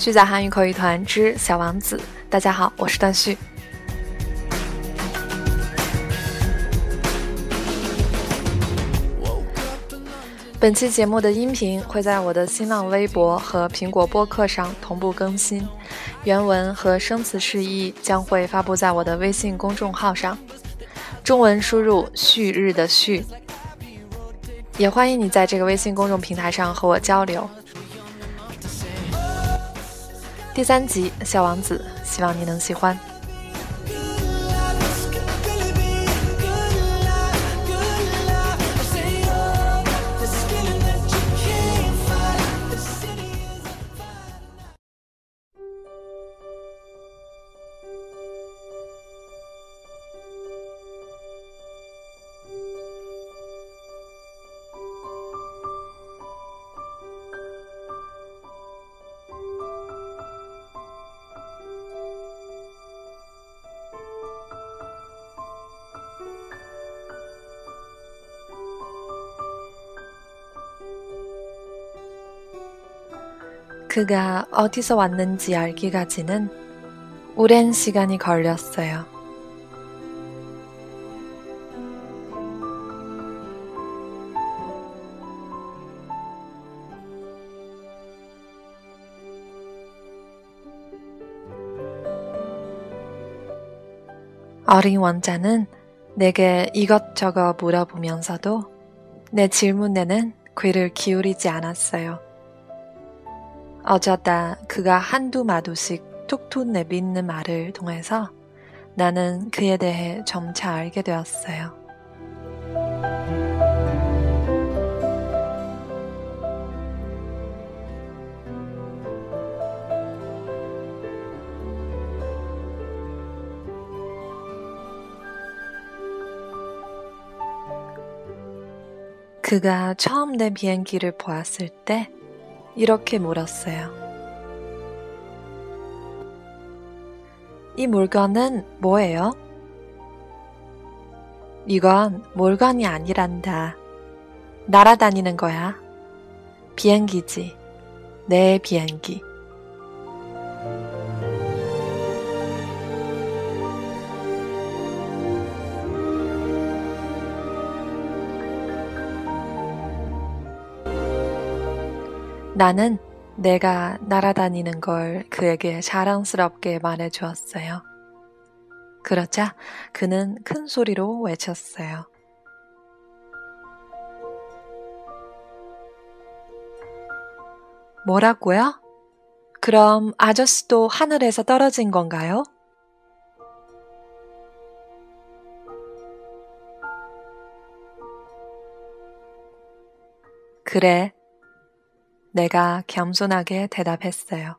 虚假韩语口语团之小王子，大家好，我是段旭。本期节目的音频会在我的新浪微博和苹果播客上同步更新，原文和生词释义将会发布在我的微信公众号上，中文输入旭日的旭，也欢迎你在这个微信公众平台上和我交流。第3集小王子，希望你能喜欢。그가 어디서 왔는지 알기까지는 오랜 시간이 걸렸어요. 어린 원자는 내게 이것저것 물어보면서도 내 질문에는 귀를 기울이지 않았어요. 어쩌다 그가 한두 마디씩 툭툭 내뱉는 말을 통해서 나는 그에 대해 점차 알게 되었어요. 그가 처음 내 비행기를 보았을 때 이렇게 물었어요. 이 물건은 뭐예요? 이건 물건이 아니란다. 날아다니는 거야. 비행기지. 내 비행기. 나는 내가 날아다니는 걸 그에게 자랑스럽게 말해주었어요. 그러자 그는 큰 소리로 외쳤어요. 뭐라고요? 그럼 아저씨도 하늘에서 떨어진 건가요? 그래. 내가 겸손하게 대답했어요.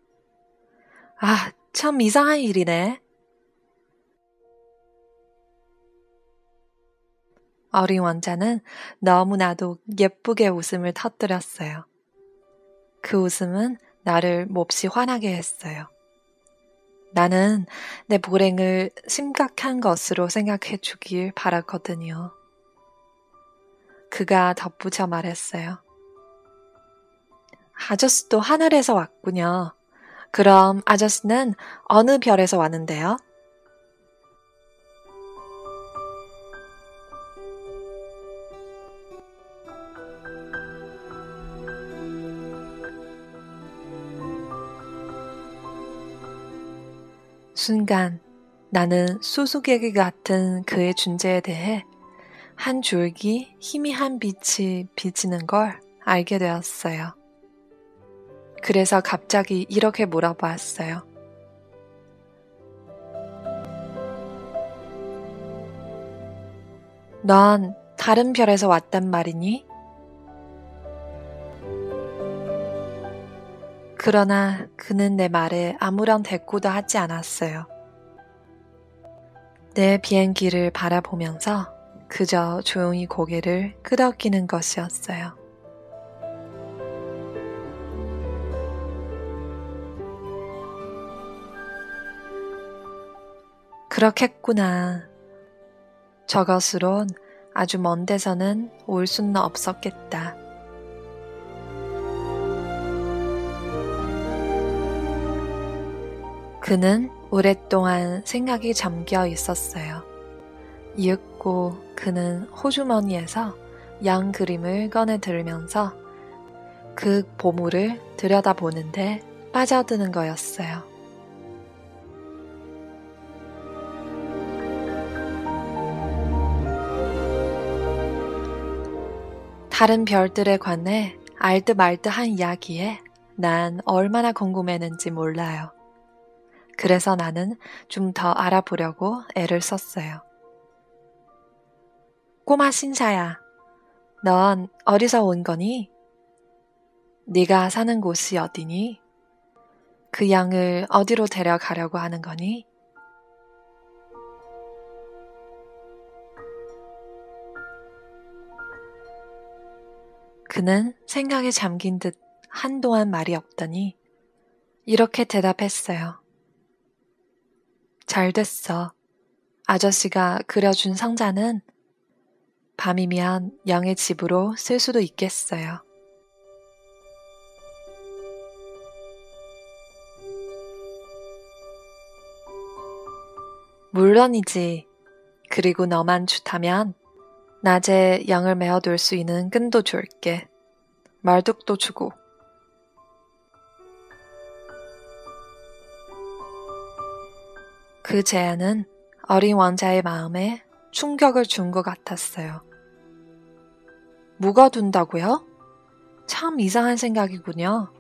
아, 참 이상한 일이네. 어린 원자는 너무나도 예쁘게 웃음을 터뜨렸어요. 그 웃음은 나를 몹시 화나게 했어요. 나는 내 불행을 심각한 것으로 생각해 주길 바랐거든요. 그가 덧붙여 말했어요. 아저씨도 하늘에서 왔군요. 그럼 아저씨는 어느 별에서 왔는데요? 순간 나는 수수께끼 같은 그의 존재에 대해 한 줄기 희미한 빛이 비치는 걸 알게 되었어요. 그래서 갑자기 이렇게 물어봤어요. 넌 다른 별에서 왔단 말이니? 그러나 그는 내 말에 아무런 대꾸도 하지 않았어요. 내 비행기를 바라보면서 그저 조용히 고개를 끄덕이는 것이었어요. 그렇겠구나. 저것으론 아주 먼 데서는 올 수는 없었겠다. 그는 오랫동안 생각이 잠겨 있었어요. 이윽고 그는 호주머니에서 양 그림을 꺼내 들으면서 그 보물을 들여다보는데 빠져드는 거였어요. 다른 별들에 관해 알듯 말듯한 이야기에 난 얼마나 궁금했는지 몰라요. 그래서 나는 좀 더 알아보려고 애를 썼어요. 꼬마 신사야, 넌 어디서 온 거니? 네가 사는 곳이 어디니? 그 양을 어디로 데려가려고 하는 거니? 그는 생각에 잠긴 듯 한동안 말이 없더니 이렇게 대답했어요. 잘 됐어. 아저씨가 그려준 상자는 밤이면 양의 집으로 쓸 수도 있겠어요. 물론이지. 그리고 너만 좋다면 낮에 양을 메어둘 수 있는 끈도 줄게. 말뚝도 주고. 그 제안은 어린 왕자의 마음에 충격을 준 것 같았어요. 묵어둔다고요? 참 이상한 생각이군요.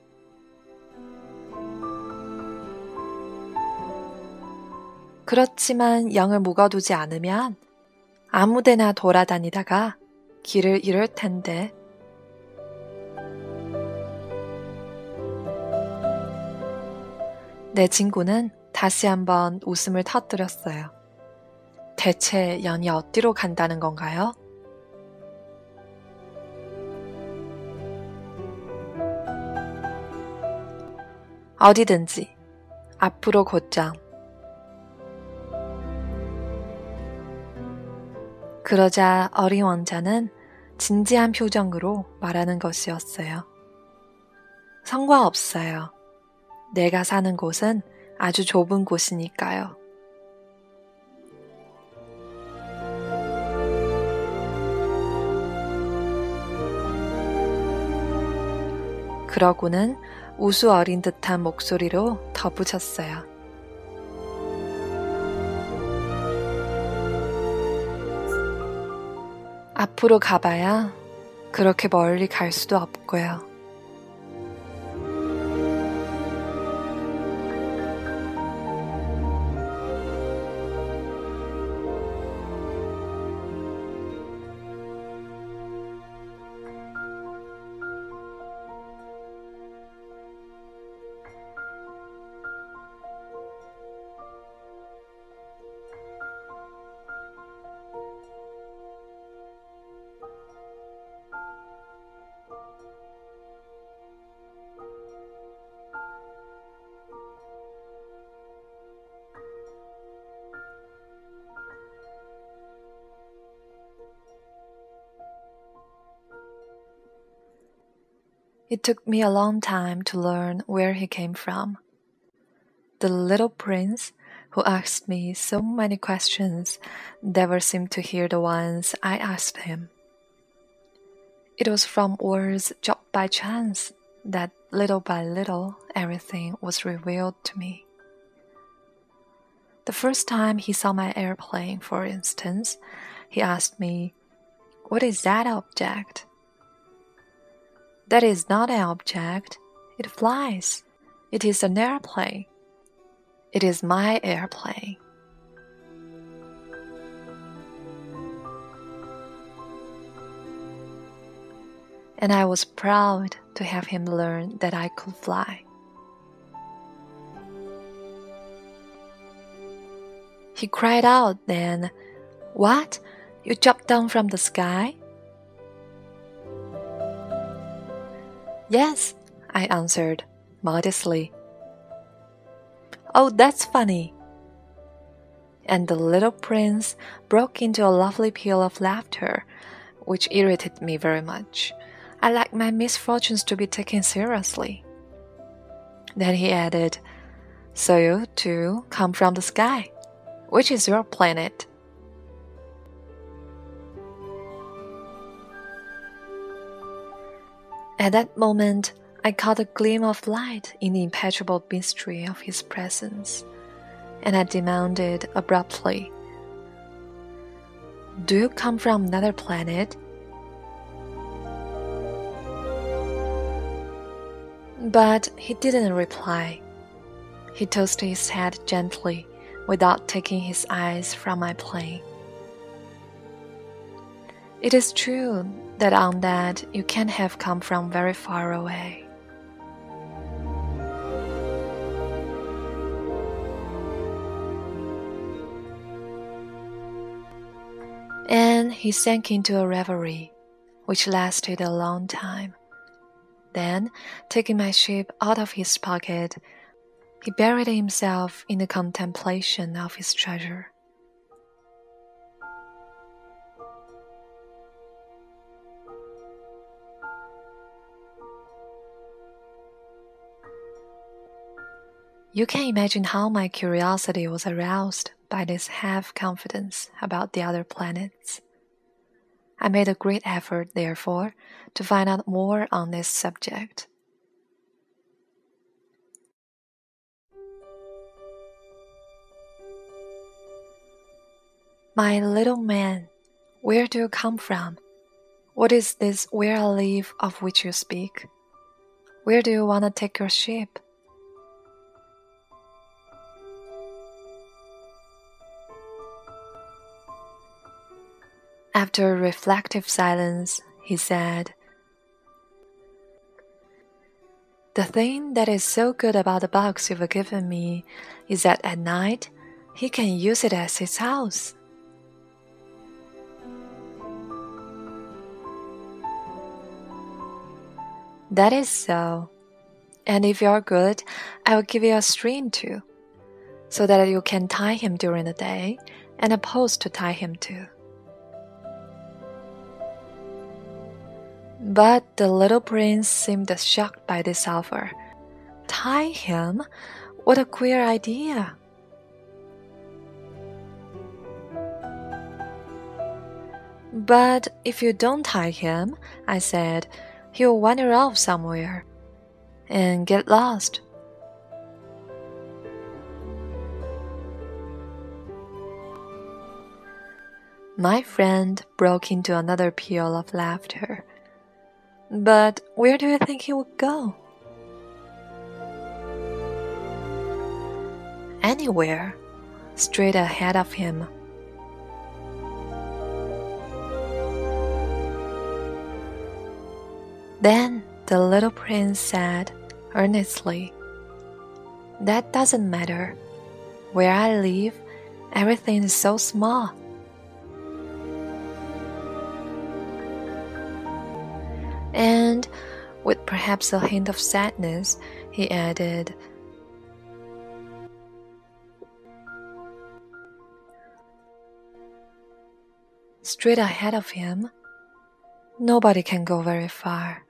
그렇지만 양을 묵어두지 않으면 아무데나 돌아다니다가 길을 잃을 텐데. 내 친구는 다시 한번 웃음을 터뜨렸어요. 대체 양이 어디로 간다는 건가요? 어디든지, 앞으로 곧장. 그러자 어린 왕자는 진지한 표정으로 말하는 것이었어요. 상관없어요. 내가 사는 곳은 아주 좁은 곳이니까요. 그러고는 우수 어린 듯한 목소리로 덧붙였어요. 앞으로 가봐야 그렇게 멀리 갈 수도 없고요. It took me a long time to learn where he came from. The little prince who asked me so many questions never seemed to hear the ones I asked him. It was from words dropped by chance that little by little everything was revealed to me. The first time he saw my airplane, for instance, he asked me, "What is that object?" That is not an object. It flies. It is an airplane. It is my airplane. And I was proud to have him learn that I could fly. He cried out then, "What? You dropped down from the sky?" "Yes," I answered, modestly. "Oh, that's funny." And the little prince broke into a lovely peal of laughter, which irritated me very much. I like my misfortunes to be taken seriously. Then he added, So you too come from the sky. Which is your planet? At that moment, I caught a gleam of light in the impenetrable mystery of his presence, and I demanded abruptly, "Do you come from another planet?" But he didn't reply. He tossed his head gently, without taking his eyes from my plane. It is true that on that you can't have come from very far away. And he sank into a reverie, which lasted a long time. Then, taking my ship out of his pocket, he buried himself in the contemplation of his treasure. You can imagine how my curiosity was aroused by this half-confidence about the other planets. I made a great effort, therefore, to find out more on this subject. My little man, where do you come from? What is this where I live of which you speak? Where do you want to take your ship? After a reflective silence, he said, "The thing that is so good about the box you've given me is that at night he can use it as his house." That is so. And if you're good, I will give you a string too, so that you can tie him during the day and a post to tie him to. But the little prince seemed shocked by this offer. Tie him? What a queer idea! But if you don't tie him, I said, he'll wander off somewhere and get lost. My friend broke into another peal of laughter. But where do you think he would go? Anywhere, straight ahead of him. Then the little prince said earnestly, "That doesn't matter. Where I live, everything is so small." And, with perhaps a hint of sadness, he added, "Straight ahead of him, nobody can go very far."